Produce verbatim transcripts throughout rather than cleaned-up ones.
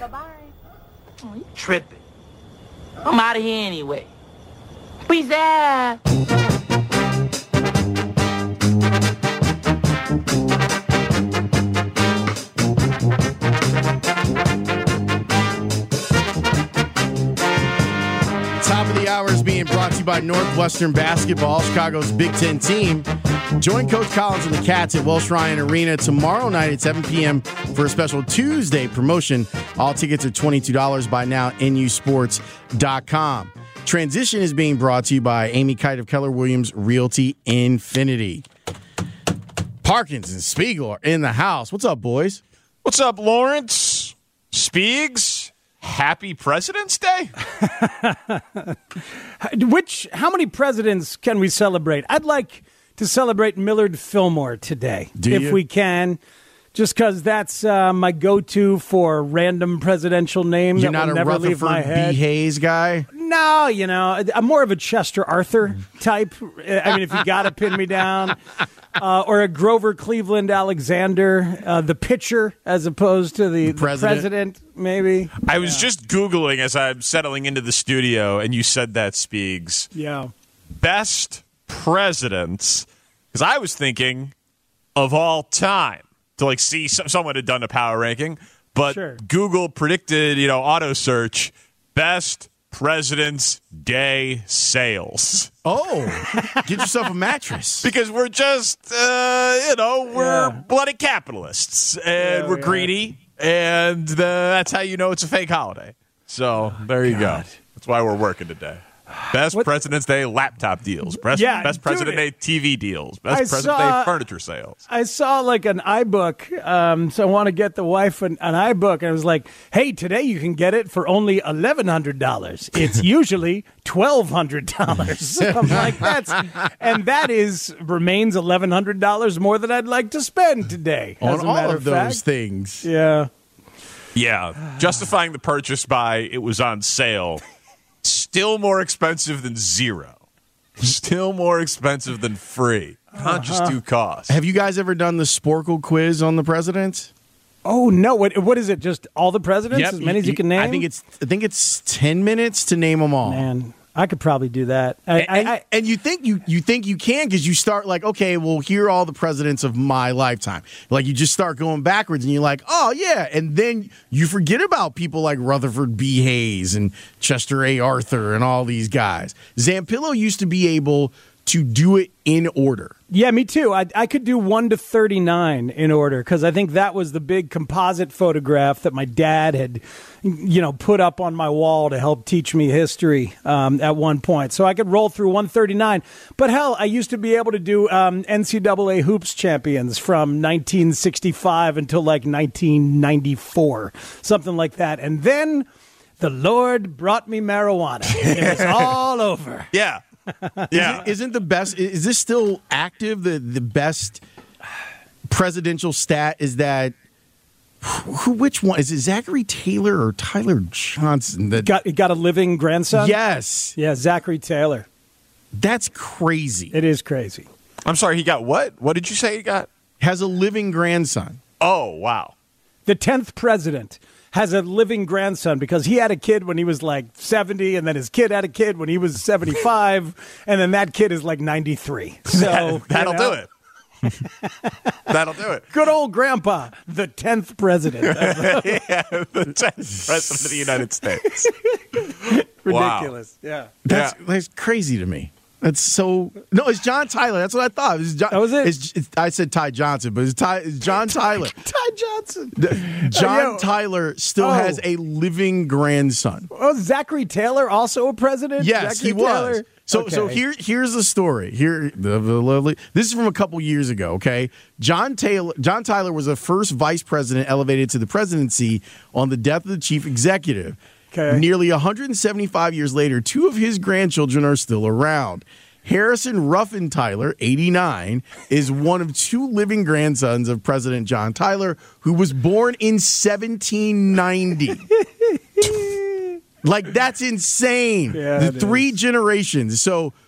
Bye-bye. Oh, you tripping. I'm out of here anyway. Peace out. Top of the hour is being brought to you by Northwestern Basketball, Chicago's Big Ten team. Join Coach Collins and the Cats at Welsh Ryan Arena tomorrow night at seven p.m. for a special Tuesday promotion. All tickets are twenty-two dollars. Buy now, N U sports dot com. Transition is being brought to you by Amy Kite of Keller Williams Realty Infinity. Parkins and Spiegel are in the house. What's up, boys? What's up, Lawrence? Spiegs? Happy President's Day? Which, how many presidents can we celebrate? I'd like to celebrate Millard Fillmore today, Do if you? we can, just because that's uh, my go-to for random presidential name You're that not will a never leave my Rutherford head. B. Hayes guy? No, you know, I'm more of a Chester Arthur type. I mean, if you got to pin me down. Uh, or a Grover Cleveland Alexander, uh, the pitcher, as opposed to the, the president. president, maybe. I was just Googling as I'm settling into the studio, and you said that, Spiegs. Yeah. Best presidents, because I was thinking of all time to like see some, someone had done a power ranking, but Sure. Google predicted, you know, auto search best President's Day sales. Oh, get yourself a mattress. Because we're just, uh, you know, we're Yeah. bloody capitalists, and Yeah, we're we are. greedy, and uh, that's how you know it's a fake holiday. So there you go. That's why we're working today. Best What- President's Day laptop deals. Best, Yeah, best dude, President Day T V deals. Best I President saw- Day furniture sales. I saw like an iBook, um, so I want to get the wife an, an iBook, and I was like, "Hey, today you can get it for only eleven hundred dollars. It's usually twelve hundred dollars." I'm like, "That's," and that is remains eleven hundred dollars more than I'd like to spend today. On as a all matter of of those fact. things. Yeah. Yeah. Justifying the purchase by it was on sale. Still more expensive than zero. Still more expensive than free. Conscious Uh-huh. due cost. Have you guys ever done the Sporkle quiz on the presidents? Oh no! What what is it? Just all the presidents, as many as you can name. I think it's I think it's ten minutes to name them all. Man, I could probably do that. I, And, I, and, I, and you think you you think you can because you start like, okay, well, here are all the presidents of my lifetime. Like you just start going backwards, and you're like, oh yeah, and then you forget about people like Rutherford B. Hayes and Chester A. Arthur and all these guys. Zampillo used to be able to do it in order. Yeah, me too. I, I could do one to thirty-nine in order because I think that was the big composite photograph that my dad had, you know, put up on my wall to help teach me history um, at one point. So I could roll through one thirty-nine. But hell, I used to be able to do um, N C double A hoops champions from nineteen sixty-five until like nineteen ninety-four, something like that. And then the Lord brought me marijuana. It was all over. Yeah. Yeah. Isn't, isn't the best? Is this still active? The the best presidential stat is that. Who? Which one is it? Zachary Taylor or Tyler Johnson? That Got, got a living grandson? yes, Yeah, Zachary Taylor. that's crazy. It is crazy. I'm sorry, he got what? What did you say he got? Has a living grandson. Oh, wow. The tenth president has a living grandson because he had a kid when he was like seventy, and then his kid had a kid when he was seventy-five, and then that kid is like ninety-three. So That'll you know, do it. That'll do it. Good old grandpa, the tenth president. Yeah, the tenth president of the United States. Wow. Ridiculous. Yeah. That's Yeah. that's crazy to me. That's so. No, it's John Tyler. That's what I thought. It was John, That was it? It's, it's, I said Ty Johnson, but it's, Ty, it's John Tyler. Ty Johnson. John yo. Tyler still Oh. has a living grandson. Oh, Zachary Taylor also a president? Yes, Zachary he was. Taylor? So, so Okay. here, here's the story. Here, the, the lovely. This is from a couple years ago. Okay, John Taylor, John Tyler was the first vice president elevated to the presidency on the death of the chief executive. Okay. Nearly one hundred seventy-five years later, two of his grandchildren are still around. Harrison Ruffin Tyler, eighty-nine, is one of two living grandsons of President John Tyler, who was born in seventeen ninety. Like, that's insane. Yeah, the it three is. generations. So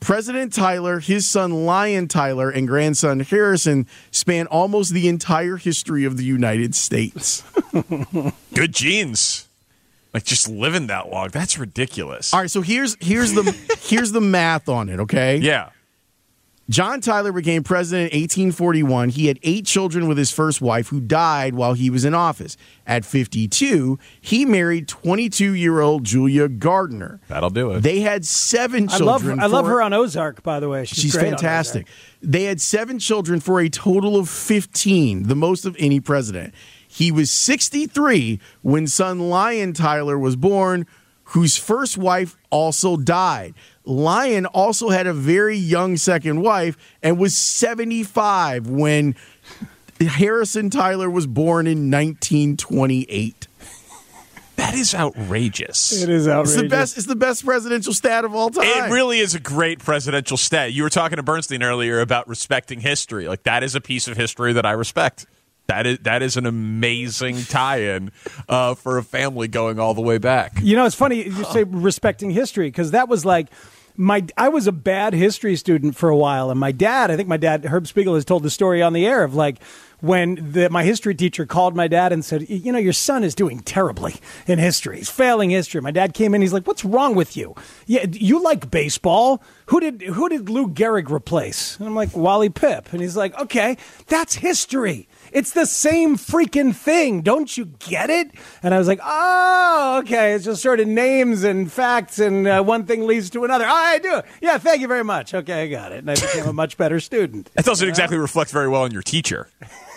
President Tyler, his son Lyon Tyler, and grandson Harrison span almost the entire history of the United States. Good genes. Like just living that long. That's ridiculous. All right, so here's here's the here's the math on it, okay? Yeah. John Tyler became president in eighteen forty-one. He had eight children with his first wife, who died while he was in office. At fifty-two, he married twenty-two-year-old Julia Gardner. That'll do it. They had seven I love, children. I love for- her on Ozark, by the way. She's, She's great on fantastic. Ozark. They had seven children for a total of fifteen, the most of any president. He was sixty-three when son Lyon Tyler was born, whose first wife also died. Lyon also had a very young second wife and was seventy-five when Harrison Tyler was born in nineteen twenty-eight. That is outrageous. It is outrageous. It's the best. It's the best presidential stat of all time. It really is a great presidential stat. You were talking to Bernstein earlier about respecting history. Like that is a piece of history that I respect. That is that is an amazing tie-in uh, for a family going all the way back. You know, it's funny you say respecting history because that was like my. I was a bad history student for a while, and my dad. I think my dad, Herb Spiegel, has told the story on the air of like when the, my history teacher called my dad and said, "You know, your son is doing terribly in history. He's failing history." My dad came in. He's like, "What's wrong with you? Yeah, you like baseball? Who did who did Lou Gehrig replace?" And I'm like, "Wally Pipp." And he's like, "Okay, that's history. It's the same freaking thing. Don't you get it?" And I was like, oh, okay. It's just sort of names and facts, and uh, one thing leads to another. Oh, I do. Yeah, thank you very much. Okay, I got it. And I became a much better student. That doesn't exactly reflect very well on your teacher.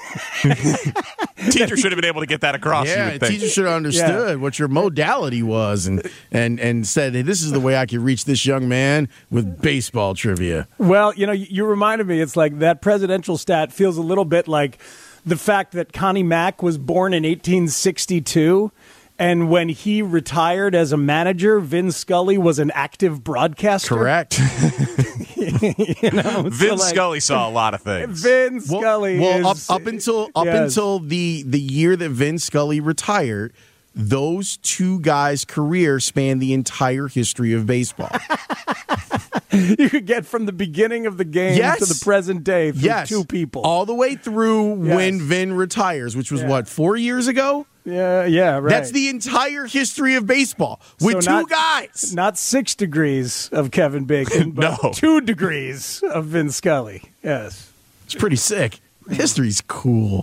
Teacher should have been able to get that across. you Yeah, would the think. teacher should have understood Yeah. what your modality was and, and, and said, hey, this is the way I could reach this young man with baseball trivia. Well, you know, you, you reminded me, it's like that presidential stat feels a little bit like the fact that Connie Mack was born in eighteen sixty-two. And when he retired as a manager, Vin Scully was an active broadcaster. Correct. You know, so Vince like, Scully saw a lot of things. Vin Well, Scully well, is, up, up until up yes. until the, the year that Vin Scully retired, those two guys' career spanned the entire history of baseball. You could get from the beginning of the game Yes. to the present day through yes, two people. all the way through Yes. when Vin retires, which was Yeah. what, four years ago? yeah, yeah, right. That's the entire history of baseball with So two not- guys. Not six degrees of Kevin Bacon, but No. two degrees of Vin Scully. Yes. It's pretty sick. History's cool.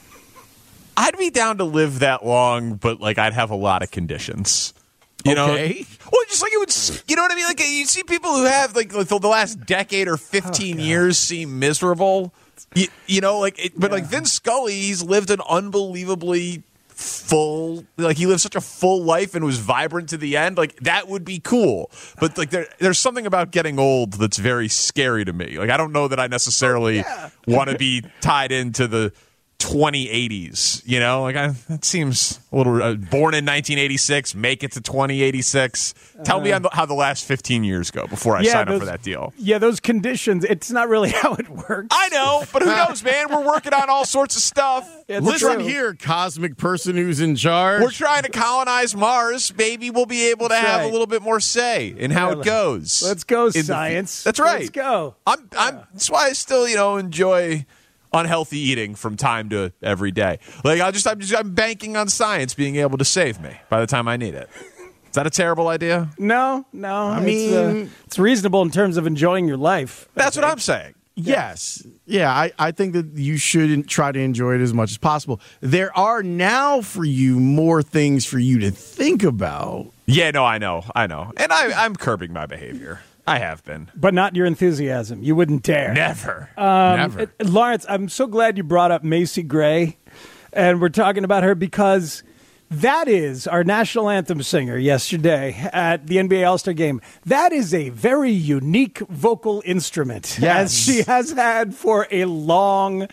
I'd be down to live that long, but like I'd have a lot of conditions. You know, Okay. well, just like it would, you know what I mean? Like you see people who have like the, the last decade or fifteen years seem miserable. You, you know, like, it, but like Vince Scully, he's lived an unbelievably full, like he lived such a full life and was vibrant to the end. Like that would be cool. But like there, there's something about getting old that's very scary to me. Like I don't know that I necessarily want to be tied into the twenty eighties, you know, like I, that seems a little uh, born in nineteen eighty-six, make it to twenty eighty-six. Tell me on the, how the last fifteen years go before I Yeah, sign those- up for that deal. Yeah, those conditions, it's not really how it works. I know, but who knows, man? We're working on all sorts of stuff. It's Listen true. here, cosmic person who's in charge. We're trying to colonize Mars. Maybe we'll be able to That's have right. a little bit more say in how Yeah, it goes. Let's go, in the fu- science. That's right. Let's go. I'm, I'm, that's why I still, you know, enjoy unhealthy eating from time to every day. Like I just, I'm just, I'm banking on science being able to save me by the time I need it. Is that a terrible idea? No, no. I mean- it's, uh, it's reasonable in terms of enjoying your life. That's what I'm saying. Yes. Yeah, I, I think that you should try to enjoy it as much as possible. There are now for you more things for you to think about. Yeah, no, I know, I know, and I, I'm curbing my behavior. I have been. But not your enthusiasm. You wouldn't dare. Never. Never. Uh, Lawrence, I'm so glad you brought up Macy Gray, and we're talking about her because that is our national anthem singer yesterday at the N B A All-Star Game. That is a very unique vocal instrument, Yes. as she has had for a long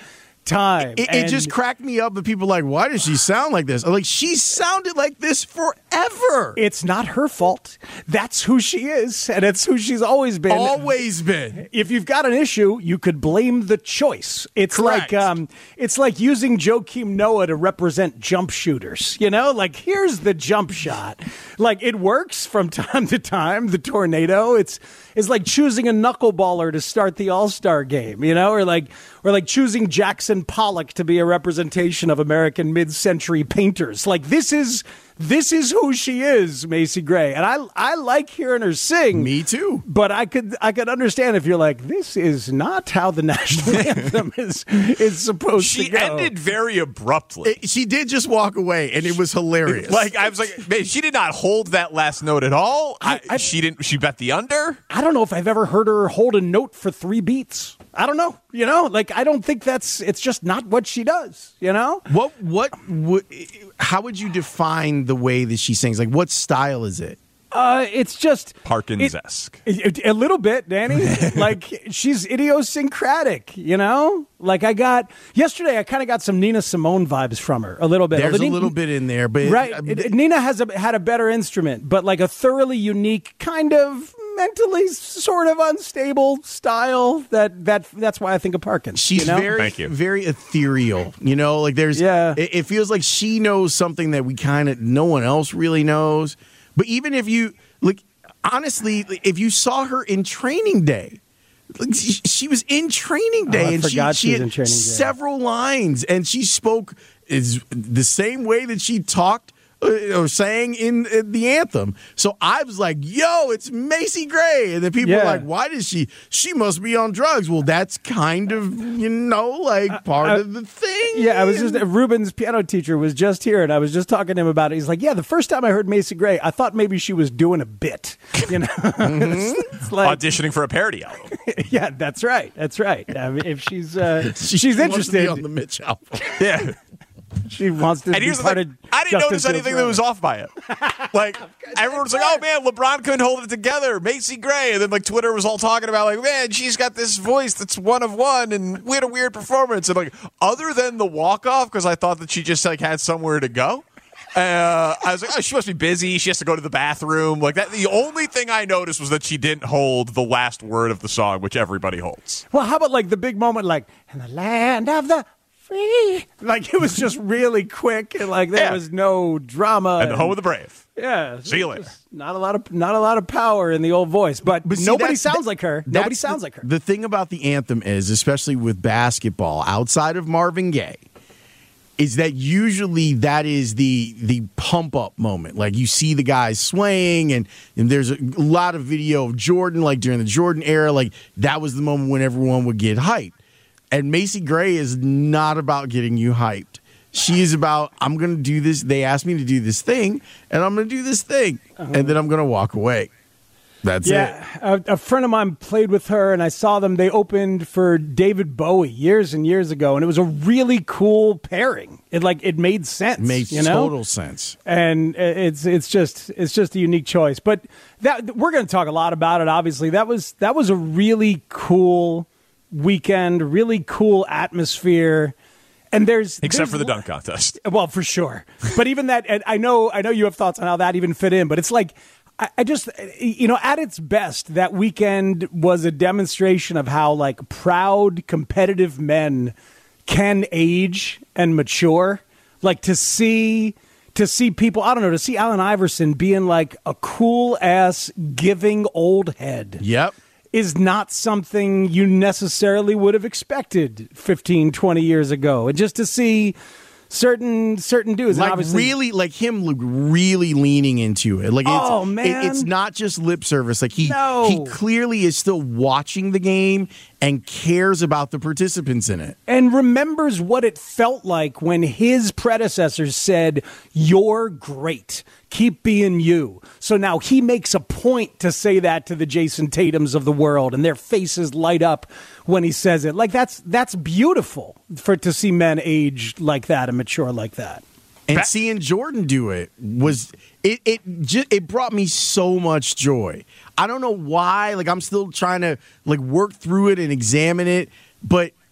time. It, it just cracked me up that people are like, why does she sound like this? I'm like, she sounded like this forever. It's not her fault. That's who she is, and it's who she's always been. Always been. If you've got an issue, you could blame the choice. It's Correct. like um, it's like using Joakim Noah to represent jump shooters. You know, like here's the jump shot. Like it works from time to time. The tornado. It's it's like choosing a knuckleballer to start the All-Star game. You know, or like or like choosing Jackson Pollock to be a representation of American mid-century painters. Like this is. This is who she is, Macy Gray, and I I like hearing her sing. Me too. But I could I could understand if you're like, this is not how the national anthem is is supposed She to go. ended very abruptly. It, she did just walk away, and it was hilarious. Like I was like, man, she did not hold that last note at all. I, I- she didn't. She bet the under. I don't know if I've ever heard her hold a note for three beats. I don't know. You know, like I don't think that's. It's just not what she does. You know. what what would how would you define the way that she sings? Like, what style is it? Uh, it's just Parkins-esque. It, it, a little bit, Danny. Like she's idiosyncratic, you know. Like I got yesterday, I kind of got some Nina Simone vibes from her a little bit. There's Although a Ni- little bit in there, but right. uh, It- it- Nina has a, had a better instrument, but like a thoroughly unique kind of mentally sort of unstable style. That that that's why I think of Parkins. she's you know? very Thank you. very ethereal. You know, like there's Yeah. It, it feels like she knows something that we kind of no one else really knows. But even if you like, honestly, if you saw her in Training Day. Like, she, she was in Training Day, Oh, I and forgot she, she she was had in Training Day. several lines, and she spoke is the same way that she talked uh, or sang in, in the anthem. So I was like, "Yo, it's Macy Gray," and then people Yeah. were like, "Why does she? She must be on drugs." Well, that's kind of you know like part I- of the thing. Yeah, I was just Ruben's piano teacher was just here, and I was just talking to him about it. He's like, "Yeah, the first time I heard Macy Gray, I thought maybe she was doing a bit, you know." It's like, Auditioning for a parody album. yeah, that's right, that's right. I mean, if she's uh, She she's wants to be interested, on the Mitch album. Yeah. she wants to And be here's the part thing, of. I didn't Justin notice Fields anything that forever. was off by it. Like everyone was like, "Oh man, LeBron couldn't hold it together." Macy Gray, and then like Twitter was all talking about like, "Man, she's got this voice that's one of one," and we had a weird performance. And like, other than the walk off, because I thought that she just like had somewhere to go. Uh, I was like, oh, she must be busy. She has to go to the bathroom. Like that. The only thing I noticed was that she didn't hold the last word of the song, which everybody holds. Well, how about like the big moment, like in the land of the free? Like it was just really quick, and like there Yeah. was no drama. And the home of the brave. Yeah, See you later. just Not a lot of not a lot of power in the old voice, but, But see, nobody that's- sounds that- like her. that's Nobody the- sounds like her. The thing about the anthem is, especially with basketball, outside of Marvin Gaye, is that usually that is the the pump up moment. Like you see the guys swaying, and, and there's a lot of video of Jordan, like during the Jordan era, like that was the moment when everyone would get hyped. And Macy Gray is not about getting you hyped. She is about, I'm going to do this. They asked me to do this thing, and I'm going to do this thing, and then I'm going to walk away. That's it. Yeah, a, a friend of mine played with her, and I saw them. They opened for David Bowie years and years ago, and it was a really cool pairing. It like it made sense. Makes you know? total sense. And it's it's just it's just a unique choice. But that we're going to talk a lot about it. Obviously, that was that was a really cool weekend, really cool atmosphere. And there's Except there's for the lo- dunk contest. Well, for sure. But even that, and I know, I know you have thoughts on how that even fit in. But it's like, I, I just, you know, at its best, that weekend was a demonstration of how like proud, competitive men can age and mature. Like to see, to see people, I don't know, to see Allen Iverson being like a cool ass, giving old head. Yep. Is not something you necessarily would have expected fifteen, twenty years ago. And just to see certain certain dudes. and Like obviously, really, like him, look really leaning into it. Like, it's, Oh, it- man. it's not just lip service. Like he, No. he clearly is still watching the game and cares about the participants in it. and remembers what it felt like when his predecessors said, "You're great. Keep being you." So now he makes a point to say that to the Jason Tatums of the world, and their faces light up when he says it. Like that's that's beautiful for to see men age like that and mature like that. And Ba- seeing Jordan do it was it it just it brought me so much joy. I don't know why. Like I'm still trying to like work through it and examine it, but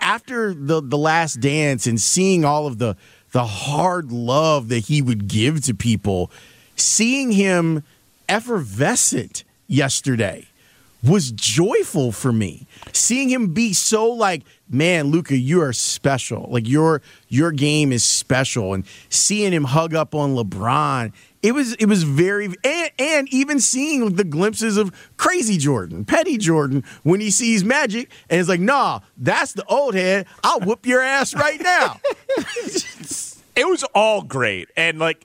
after the the Last Dance and seeing all of the the hard love that he would give to people, seeing him effervescent yesterday was joyful for me. Seeing him be so like, man, Luka, you are special. Like your your game is special. And seeing him hug up on LeBron, it was it was very and, and even seeing the glimpses of crazy Jordan, petty Jordan, when he sees Magic and it's like, nah, that's the old head. I'll whoop your ass right now. It was all great. And like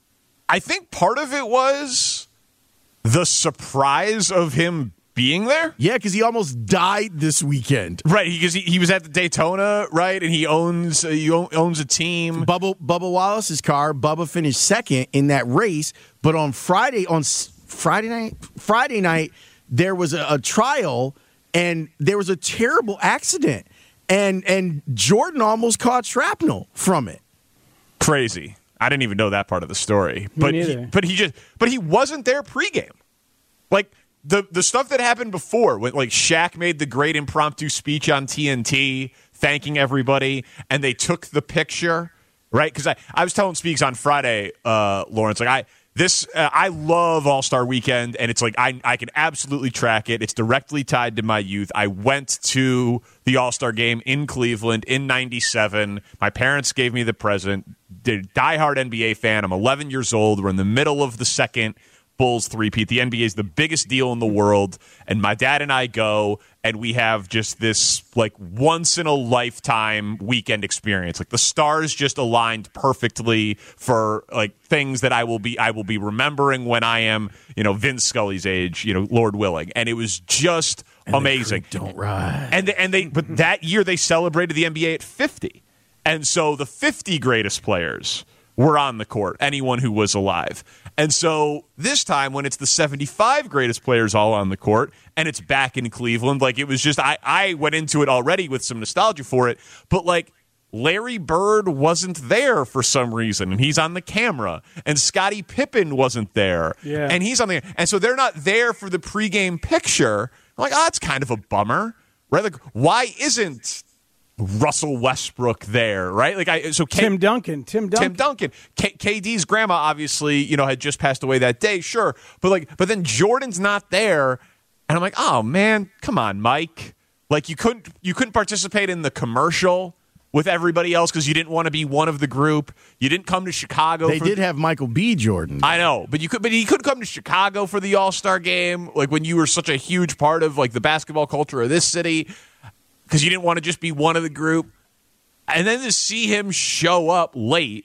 I think part of it was the surprise of him being there? Yeah, because he almost died this weekend. Right, because he, he was at the Daytona, right, and he owns uh, he owns a team. Bubba, Bubba Wallace's car, Bubba finished second in that race, but on Friday, on Friday night, Friday night, there was a, a trial, and there was a terrible accident, and and Jordan almost caught shrapnel from it. Crazy. I didn't even know that part of the story. But Me he, neither. but he just but he wasn't there pregame. Like the the stuff that happened before, when like Shaq made the great impromptu speech on T N T, thanking everybody, and they took the picture, right? Because I, I was telling Speaks on Friday, uh, Lawrence, like I this uh, I love All Star Weekend, and it's like I I can absolutely track it. It's directly tied to my youth. I went to the All Star game in Cleveland in ninety-seven. My parents gave me the present. Did diehard N B A fan. I'm eleven years old. We're in the middle of the second Bulls three-peat. The N B A is the biggest deal in the world, and my dad and I go, and we have just this like once-in-a-lifetime weekend experience. Like the stars just aligned perfectly for like things that I will be I will be remembering when I am, you know, Vince Scully's age, you know, Lord willing. And it was just and amazing. Don't ride. And and they but that year they celebrated the N B A at fifty, and so the fifty greatest players were on the court, anyone who was alive. And so this time when it's the seventy-five greatest players all on the court and it's back in Cleveland, like it was just, I, I went into it already with some nostalgia for it, but like Larry Bird wasn't there for some reason and he's on the camera, and Scottie Pippen wasn't there yeah. and he's on the, and so they're not there for the pregame picture. I'm like, oh, that's kind of a bummer, right? Like, why isn't Russell Westbrook there, right? Like I so K- Tim Duncan, Tim Duncan, Tim Duncan. K- KD's grandma obviously, you know, had just passed away that day, sure, but like, but then Jordan's not there, and I'm like, oh man, come on, Mike. Like you couldn't you couldn't participate in the commercial with everybody else because you didn't want to be one of the group. You didn't come to Chicago. They for did the- have Michael B. Jordan. I know, but you could, but he could come to Chicago for the All-Star game, like when you were such a huge part of like the basketball culture of this city, because you didn't want to just be one of the group. And then to see him show up late,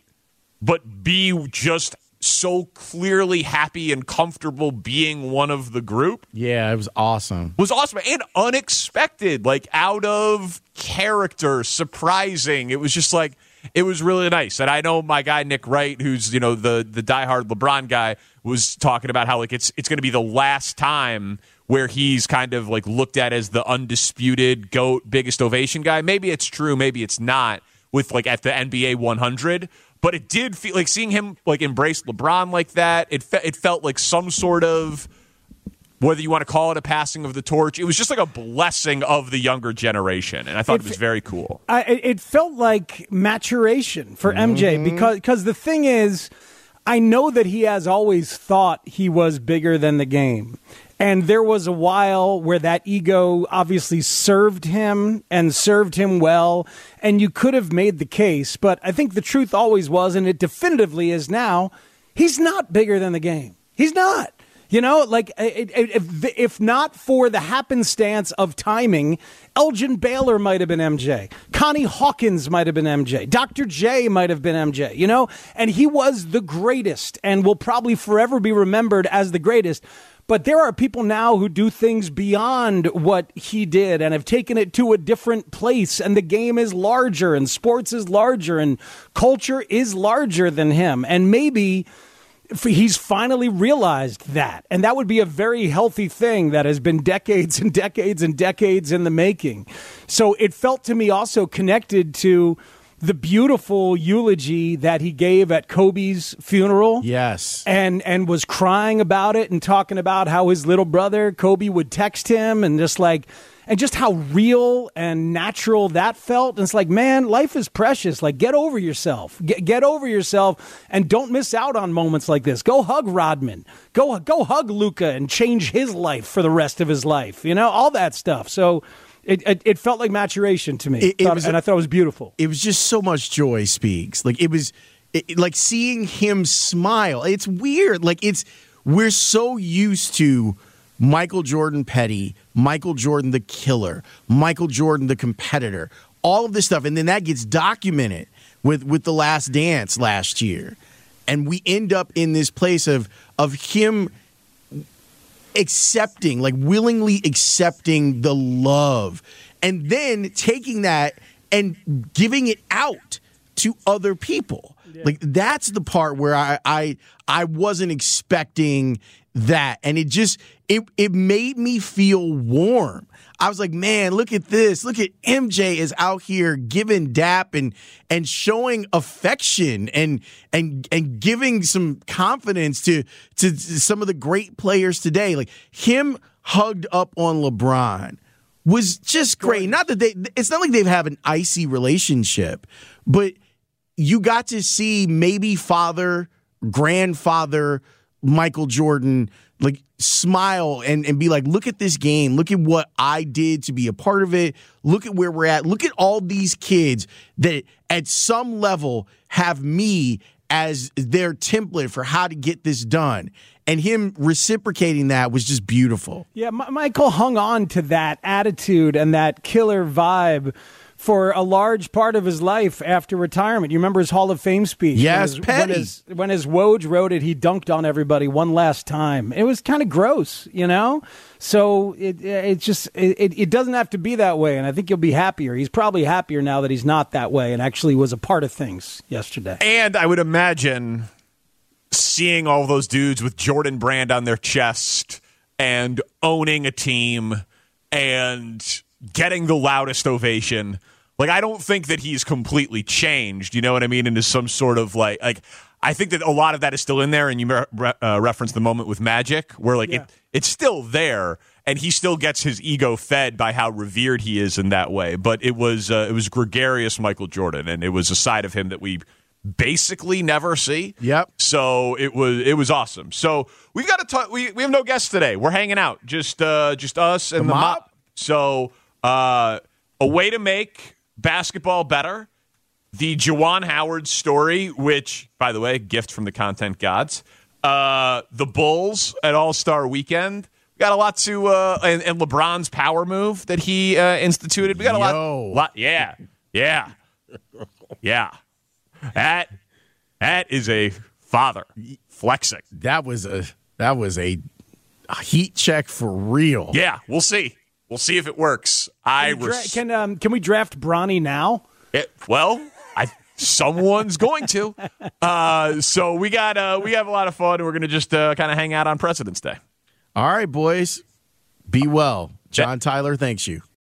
but be just so clearly happy and comfortable being one of the group Yeah, it was awesome. was awesome and unexpected, like out of character, surprising. It was just like, it was really nice. And I know my guy Nick Wright, who's, you know, the the diehard LeBron guy, was talking about how like it's it's going to be the last time where he's kind of like looked at as the undisputed GOAT, biggest ovation guy. Maybe it's true, maybe it's not with like at the N B A one hundred, but it did feel like seeing him like embrace LeBron like that. It fe- it felt like some sort of, whether you want to call it a passing of the torch, it was just like a blessing of the younger generation, and I thought it, it was very cool. I, it felt like maturation for M J Mm-hmm. because because the thing is, I know that he has always thought he was bigger than the game. And there was a while where that ego obviously served him and served him well, and you could have made the case. But I think the truth always was, and it definitively is now, he's not bigger than the game. He's not. You know, like it, it, if, if not for the happenstance of timing, Elgin Baylor might have been M J. Connie Hawkins might have been M J. Doctor J might have been M J, you know, and he was the greatest and will probably forever be remembered as the greatest. But there are people now who do things beyond what he did and have taken it to a different place. And the game is larger and sports is larger and culture is larger than him. And maybe he's finally realized that. And that would be a very healthy thing that has been decades and decades and decades in the making. So it felt to me also connected to the beautiful eulogy that he gave at Kobe's funeral. Yes. And and was crying about it and talking about how his little brother, Kobe, would text him and just like, and just how real and natural that felt. And it's like, man, life is precious. Like, get over yourself. Get, get over yourself and don't miss out on moments like this. Go hug Rodman. Go, go hug Luka and change his life for the rest of his life. You know, all that stuff. So it it, it felt like maturation to me. It, it thought, was, and I thought it was beautiful. It was just so much joy, Speaks. Like, it was it, like seeing him smile. It's weird. Like, it's we're so used to Michael Jordan petty, Michael Jordan the killer, Michael Jordan the competitor, all of this stuff. And then that gets documented with, with The Last Dance last year. And we end up in this place of of him accepting, like willingly accepting the love, and then taking that and giving it out to other people. Yeah. Like, that's the part where I, I I wasn't expecting that, and it just it it made me feel warm. I was like, man, look at this. Look at M J is out here giving dap and and showing affection and and and giving some confidence to to some of the great players today. Like, him hugged up on LeBron was just great. Not that they it's not like they've had an icy relationship, but you got to see maybe father, grandfather Michael Jordan like smile and, and be like, look at this game. Look at what I did to be a part of it. Look at where we're at. Look at all these kids that at some level have me as their template for how to get this done. And him reciprocating that was just beautiful. Yeah, M- Michael hung on to that attitude and that killer vibe for a large part of his life after retirement. You remember his Hall of Fame speech? Yes, when his, Petty. When his, when his Woj wrote it, he dunked on everybody one last time. It was kind of gross, you know? So it it just it, it doesn't have to be that way, and I think you'll be happier. He's probably happier now that he's not that way and actually was a part of things yesterday. And I would imagine seeing all those dudes with Jordan brand on their chest and owning a team and getting the loudest ovation. Like, I don't think that he's completely changed, you know what I mean, into some sort of, like, like I think that a lot of that is still in there, and you re- uh, referenced the moment with Magic, where, like, yeah. it it's still there, and he still gets his ego fed by how revered he is in that way. But it was uh, it was gregarious Michael Jordan, and it was a side of him that we basically never see. Yep. So it was it was awesome. So we've got to talk. We we have no guests today. We're hanging out, just uh, just us and the, the mop. So uh, a way to make basketball better. The Juwan Howard story, which, by the way, gift from the content gods. Uh, the Bulls at All-Star Weekend. We got a lot to, uh, and, and LeBron's power move that he uh, instituted. We got a lot, lot. Yeah, yeah, yeah. That that is a father flexing. That was a that was a, a heat check for real. Yeah, we'll see. We'll see if it works. I can dra- res- can um, can we draft Bronny now? It, well, I someone's going to. Uh, so we got uh, we have a lot of fun. And we're going to just uh, kind of hang out on President's Day. All right, boys. Be well. John Tyler, thanks you.